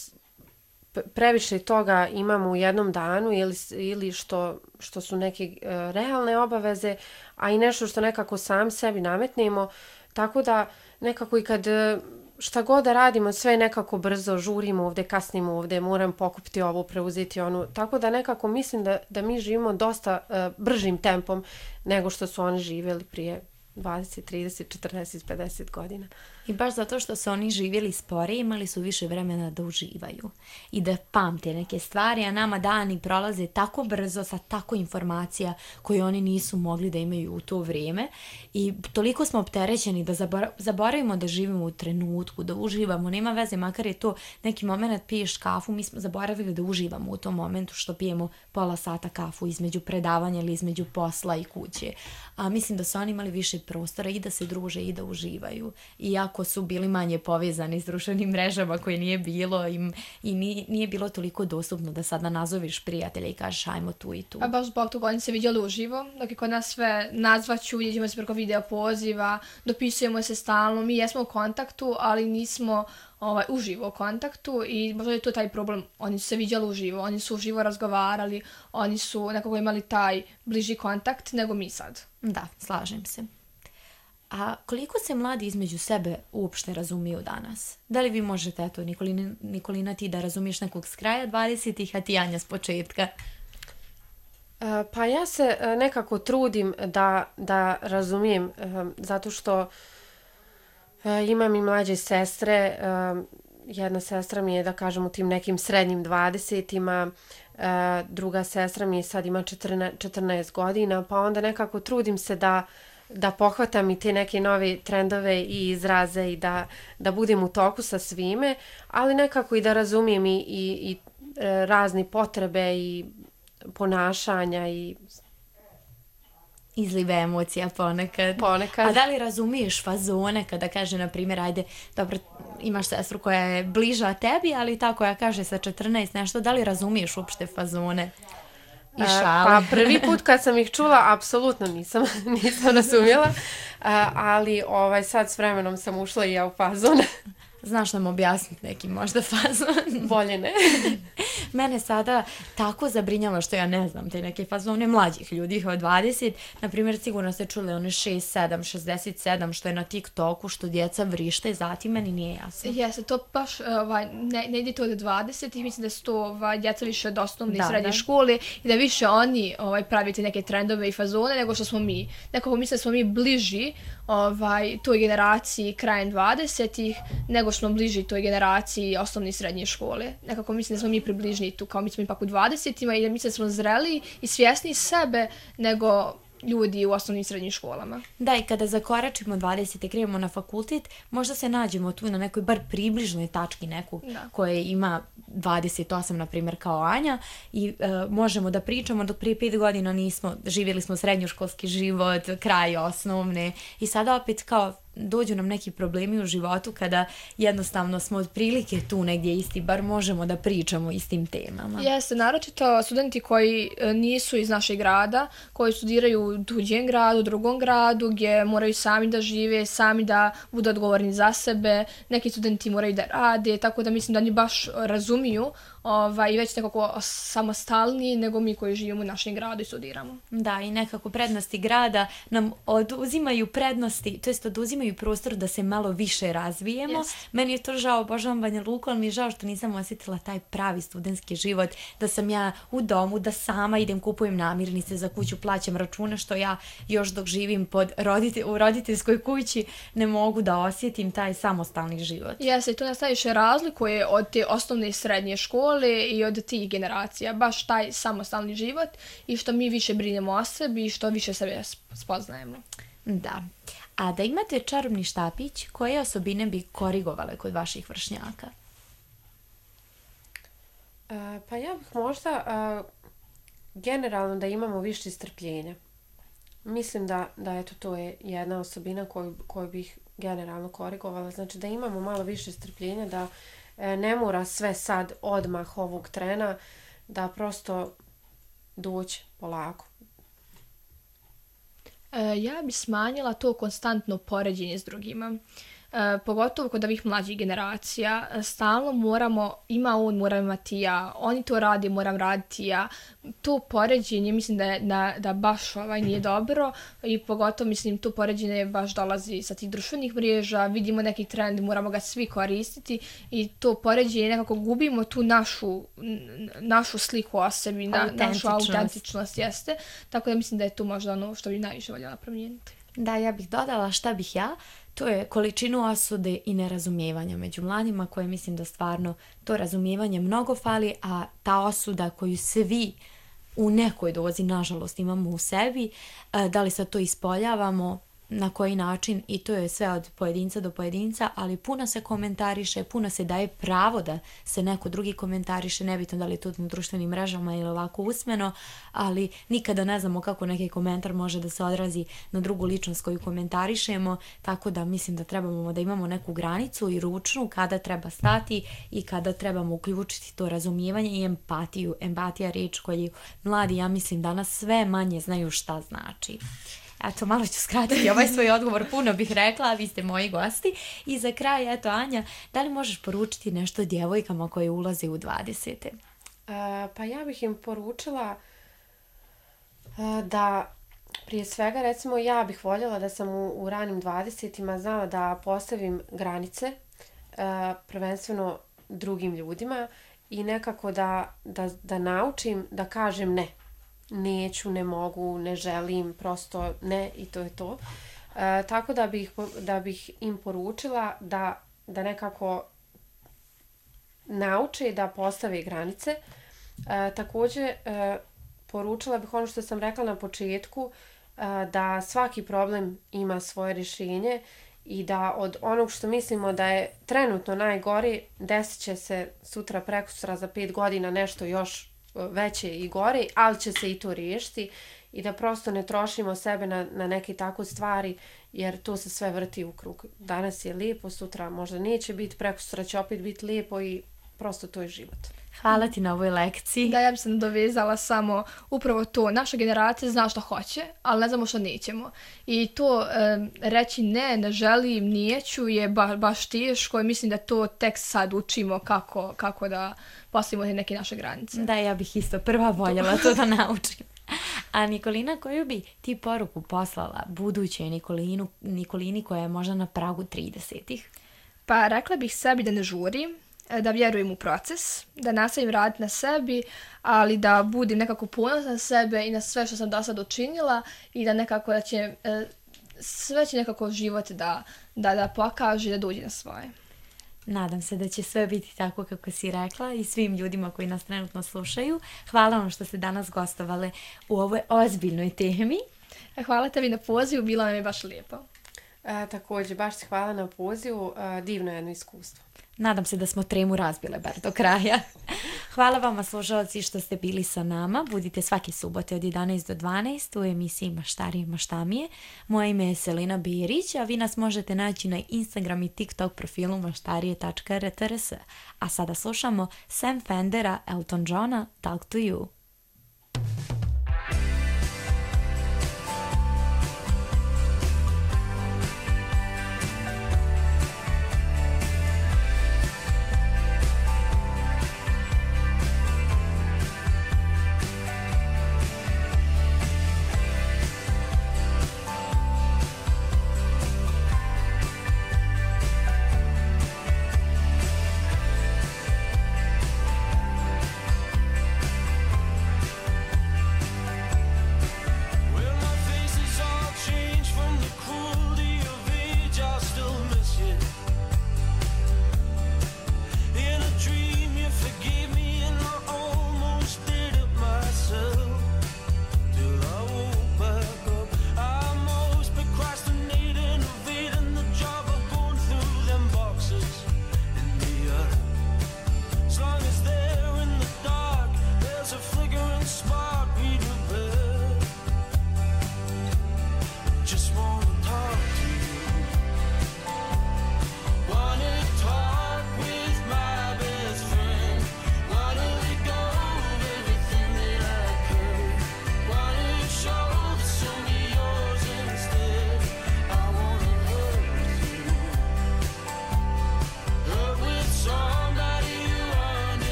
previše toga imamo u jednom danu ili što su neke realne obaveze, a i nešto što nekako sam sebi nametnemo. Tako da nekako i kad šta god da radimo, sve nekako brzo, žurimo ovdje, kasnimo ovdje, moram pokupiti ovo, preuzeti onu. Tako da nekako mislim da mi živimo dosta bržim tempom nego što su oni živjeli prije 20, 30, 40, 50 godina. I baš zato što su oni živjeli sporije, imali su više vremena da uživaju i da pamte neke stvari, a nama dani prolaze tako brzo sa tako informacija koje oni nisu mogli da imaju u to vrijeme i toliko smo opterećeni da zaboravimo da živimo u trenutku, da uživamo, nema veze, makar je to neki moment piješ kafu, mi smo zaboravili da uživamo u tom momentu što pijemo pola sata kafu između predavanja ili između posla i kuće. A mislim da su oni imali više prostora i da se druže i da uživaju. Iako su bili manje povezani s društvenim mrežama koje nije bilo i nije bilo toliko dostupno da sada nazoviš prijatelja i kažeš ajmo tu i tu. A baš zbog toga oni se vidjeli uživo, dok je kod nas sve nazvaću, vidimo se preko video poziva, dopisujemo se stalno, mi jesmo u kontaktu, ali nismo uživo u kontaktu i možda je to taj problem. Oni su se vidjeli uživo, oni su uživo razgovarali, oni su nekako imali taj bliži kontakt nego mi sad. Da, slažem se. A koliko se mladi između sebe uopšte razumiju danas? Da li vi možete, eto, Nikolina, ti da razumiješ nekog s kraja 20-ih, a ti Anja s početka? Pa ja se nekako trudim da razumijem, zato što imam i mlađe sestre, jedna sestra mi je, da kažem, u tim nekim srednjim 20-ima, druga sestra mi je sad ima 14 godina, pa onda nekako trudim se da pohvatam i te neke nove trendove i izraze i da budem u toku sa svime, ali nekako i da razumijem i razne potrebe i ponašanja i izlive emocija ponekad. A da li razumiješ fazone kada kaže, na primjer, ajde, dobro, imaš sestru koja je bliža tebi, ali ta koja kaže sa 14 nešto, da li razumiješ uopšte fazone i šale? Pa prvi put kad sam ih čula, apsolutno nisam razumjela, ali sad s vremenom sam ušla i ja u fazon. Znaš nam objasniti neki možda fazon? Bolje ne. Mene sada tako zabrinjava što ja ne znam te neke fazone mlađih ljudi od 20. Naprimjer, sigurno ste čuli one 6, 7, 67 što je na TikToku, što djeca vrište, zatim meni nije jasno. Jeste, to baš ne ide to od 20 i mislim da su to djeca više od osnovne i srednje škole i da više oni pravite neke trendove i fazone nego što smo mi. Nekako mislim da smo mi bliži toj generaciji krajem 20-ih nego što smo bliži toj generaciji osnovne i srednje škole. Nekako mislim da smo mi približni tu, kao mi smo ipak u 20-ima i da mislim da smo zreli i svjesni sebe nego ljudi u osnovnim i srednjim školama. Da, i kada zakoračimo 20. krenemo na fakultet, možda se nađemo tu na nekoj bar približnoj tački neku koja ima 28, na primjer, kao Anja i možemo da pričamo dok prije 5 godina nismo, živjeli smo srednjoškolski život, kraj osnovne i sada opet kao dođu nam neki problemi u životu kada jednostavno smo otprilike tu negdje isti, bar možemo da pričamo istim temama. Jeste, naročito studenti koji nisu iz našeg grada, koji studiraju u tuđem gradu, drugom gradu, gdje moraju sami da žive, sami da budu odgovorni za sebe, neki studenti moraju da rade, tako da mislim da oni baš razumiju i već nekako samostalniji nego mi koji živimo u našem gradu i studiramo. Da, i nekako prednosti grada nam oduzimaju prednosti, to jest oduzimaju prostor da se malo više razvijemo. Meni je to žao, obožavam Banja Luku, ali mi je žao što nisam osjetila taj pravi studentski život, da sam ja u domu, da sama idem, kupujem namirnice za kuću, plaćam račune, što ja još dok živim u roditeljskoj kući ne mogu da osjetim taj samostalni život. Jeste, to nas najviše razlikuje od te osnovne i srednje škole i od tih generacija, baš taj samostalni život i što mi više brinemo o sebi i što više sebe spoznajemo. Da. A da imate čarobni štapić, koje osobine bi korigovale kod vaših vršnjaka? Pa ja bih možda generalno da imamo više strpljenja. Mislim da eto, to je jedna osobina koju bih generalno korigovala. Znači da imamo malo više strpljenja, da ne mora sve sad odmah ovog trena, da prosto doći polako. Ja bi smanjila to konstantno poređenje s drugima. Pogotovo kod ovih mlađih generacija, stalno ima on, moram imati ja, oni to radi, moram raditi ja. To poređenje mislim da baš nije dobro i pogotovo mislim to poređenje baš dolazi sa tih društvenih mreža, vidimo neki trend, moramo ga svi koristiti i to poređenje nekako gubimo tu našu sliku o sebi, našu autentičnost jeste. Tako da mislim da je to možda ono što bi najviše voljela promijeniti. Da, ja bih dodala šta bih ja, to je količinu osude i nerazumijevanja među mladima koje mislim da stvarno to razumijevanje mnogo fali, a ta osuda koju svi u nekoj dozi, nažalost, imamo u sebi, da li sad to ispoljavamo, na koji način, i to je sve od pojedinca do pojedinca, ali puno se komentariše, puno se daje pravo da se neko drugi komentariše, nebitno da li je to na društvenim mrežama ili ovako usmeno, ali nikada ne znamo kako neki komentar može da se odrazi na drugu ličnost koju komentarišemo, tako da mislim da trebamo da imamo neku granicu i ručnu kada treba stati i kada trebamo uključiti to razumijevanje i empatiju. Empatija je riječ koju mladi, ja mislim, danas sve manje znaju šta znači. Eto, malo ću skratiti ovaj svoj odgovor, puno bih rekla, a vi ste moji gosti. I za kraj, eto, Anja, da li možeš poručiti nešto djevojkama koje ulaze u 20. Pa ja bih im poručila da prije svega, recimo, ja bih voljela da sam u ranim 20-ima znala da postavim granice, prvenstveno drugim ljudima, i nekako da naučim da kažem ne. Neću, ne mogu, ne želim, prosto ne, i to je to. Tako da bih im poručila da nekako nauče da postave granice. Također, poručila bih ono što sam rekla na početku, da svaki problem ima svoje rješenje i da od onog što mislimo da je trenutno najgore, desit će se sutra, prekosutra, za 5 godina nešto još veće i gore, ali će se i to riješiti, i da prosto ne trošimo sebe na neke tako stvari, jer to se sve vrti u krug. Danas je lijepo, sutra možda neće biti, prekosutra će opet biti lijepo, i prosto to je život. Hvala ti na ovoj lekciji. Da, ja bi se nadovezala samo upravo to. Naša generacija zna što hoće, ali ne znamo što nećemo. I to reći ne želim, neću je baš teško, i mislim da to tek sad učimo kako da postavimo neke naše granice. Da, ja bih isto prva voljela to da naučim. A Nikolina, koju bi ti poruku poslala budućoj Nikolini koja je možda na pragu 30-ih? Pa rekla bih sebi da ne žurim, da vjerujem u proces, da nastavim raditi na sebi, ali da budem nekako ponosna na sebe i na sve što sam do sad učinila, i da nekako da će sve će nekako život da pokaže, da dođe na svoje. Nadam se da će sve biti tako kako si rekla, i svim ljudima koji nas trenutno slušaju. Hvala vam što ste danas gostovale u ovoj ozbiljnoj temi. Hvala tebi na pozivu, bilo nam je baš lijepo. Također, baš se hvala na pozivu, divno jedno iskustvo. Nadam se da smo tremu razbile bar do kraja. Hvala vama, slušalci, što ste bili sa nama. Budite svake subote od 11 do 12 u emisiji Maštarije i maštamije. Moje ime je Selina Birić, a vi nas možete naći na Instagram i TikTok profilu maštarije.rtrs. A sada slušamo Sam Fendera, Elton Johna, Talk to You.